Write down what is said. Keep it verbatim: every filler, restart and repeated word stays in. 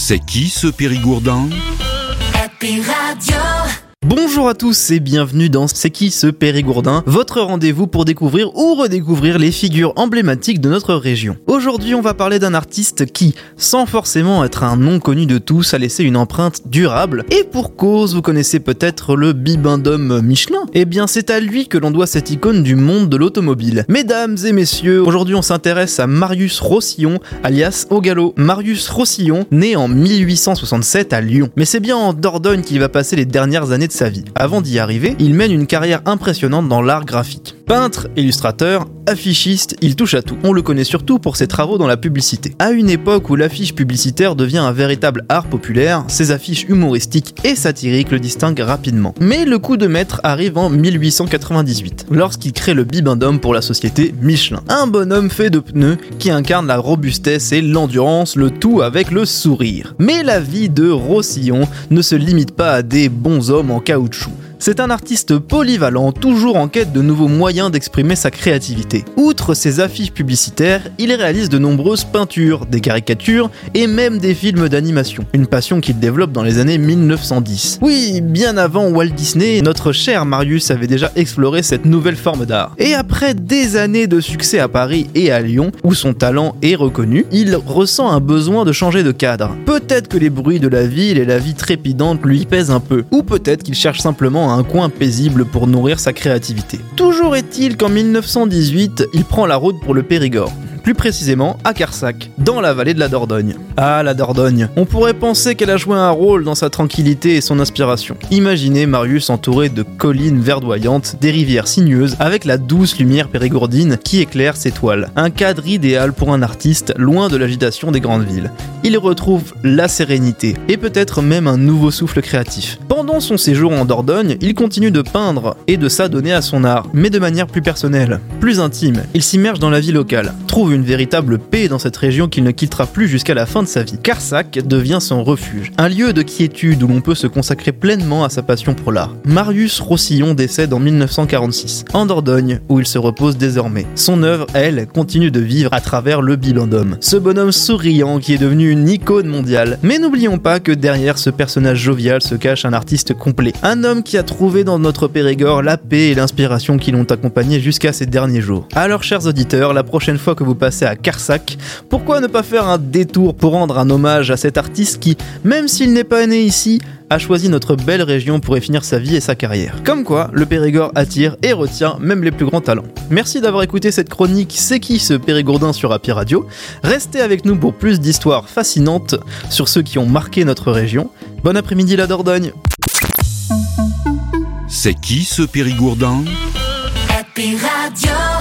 C'est qui ce Périgourdin ? Happy Radio. Bonjour à tous et bienvenue dans C'est qui ce Périgourdin, votre rendez-vous pour découvrir ou redécouvrir les figures emblématiques de notre région. Aujourd'hui, on va parler d'un artiste qui, sans forcément être un nom connu de tous, a laissé une empreinte durable. Et pour cause, vous connaissez peut-être le bibendum Michelin. Eh bien, c'est à lui que l'on doit cette icône du monde de l'automobile. Mesdames et messieurs, aujourd'hui on s'intéresse à Marius Rossillon, alias Ogalo. Marius Rossillon, né en mille huit cent soixante-sept à Lyon. Mais c'est bien en Dordogne qu'il va passer les dernières années de sa vie. Avant d'y arriver, il mène une carrière impressionnante dans l'art graphique. Peintre, illustrateur, affichiste, il touche à tout. On le connaît surtout pour ses travaux dans la publicité. À une époque où l'affiche publicitaire devient un véritable art populaire, ses affiches humoristiques et satiriques le distinguent rapidement. Mais le coup de maître arrive en mille huit cent quatre-vingt-dix-huit, lorsqu'il crée le bibendum pour la société Michelin. Un bonhomme fait de pneus qui incarne la robustesse et l'endurance, le tout avec le sourire. Mais la vie de Rossillon ne se limite pas à des bons hommes en caoutchouc. C'est un artiste polyvalent, toujours en quête de nouveaux moyens d'exprimer sa créativité. Outre ses affiches publicitaires, il réalise de nombreuses peintures, des caricatures et même des films d'animation. Une passion qu'il développe dans les années mille neuf cent dix. Oui, bien avant Walt Disney, notre cher Marius avait déjà exploré cette nouvelle forme d'art. Et après des années de succès à Paris et à Lyon, où son talent est reconnu, il ressent un besoin de changer de cadre. Peut-être que les bruits de la ville et la vie trépidante lui pèsent un peu, ou peut-être qu'il cherche simplement un coin paisible pour nourrir sa créativité. Toujours est-il qu'en mille neuf cent dix-huit, il prend la route pour le Périgord. Plus précisément à Carsac, dans la vallée de la Dordogne. Ah, la Dordogne. On pourrait penser qu'elle a joué un rôle dans sa tranquillité et son inspiration. Imaginez Marius entouré de collines verdoyantes, des rivières sinueuses, avec la douce lumière périgourdine qui éclaire ses toiles. Un cadre idéal pour un artiste loin de l'agitation des grandes villes. Il retrouve la sérénité et peut-être même un nouveau souffle créatif. Pendant son séjour en Dordogne, il continue de peindre et de s'adonner à son art, mais de manière plus personnelle, plus intime. Il s'immerge dans la vie locale, trouve une véritable paix dans cette région qu'il ne quittera plus jusqu'à la fin de sa vie. Carsac devient son refuge, un lieu de quiétude où l'on peut se consacrer pleinement à sa passion pour l'art. Marius Rossillon décède en mille neuf cent quarante-six, en Dordogne, où il se repose désormais. Son œuvre, elle, continue de vivre à travers le bibendum. Ce bonhomme souriant qui est devenu une icône mondiale. Mais n'oublions pas que derrière ce personnage jovial se cache un artiste complet. Un homme qui a trouvé dans notre Périgord la paix et l'inspiration qui l'ont accompagné jusqu'à ses derniers jours. Alors, chers auditeurs, la prochaine fois que vous passez à Carsac, pourquoi ne pas faire un détour pour rendre un hommage à cet artiste qui, même s'il n'est pas né ici, a choisi notre belle région pour y finir sa vie et sa carrière. Comme quoi, le Périgord attire et retient même les plus grands talents. Merci d'avoir écouté cette chronique C'est qui ce Périgourdin sur Happy Radio. Restez avec nous pour plus d'histoires fascinantes sur ceux qui ont marqué notre région. Bon après-midi la Dordogne. C'est qui ce Périgourdin ? Happy Radio.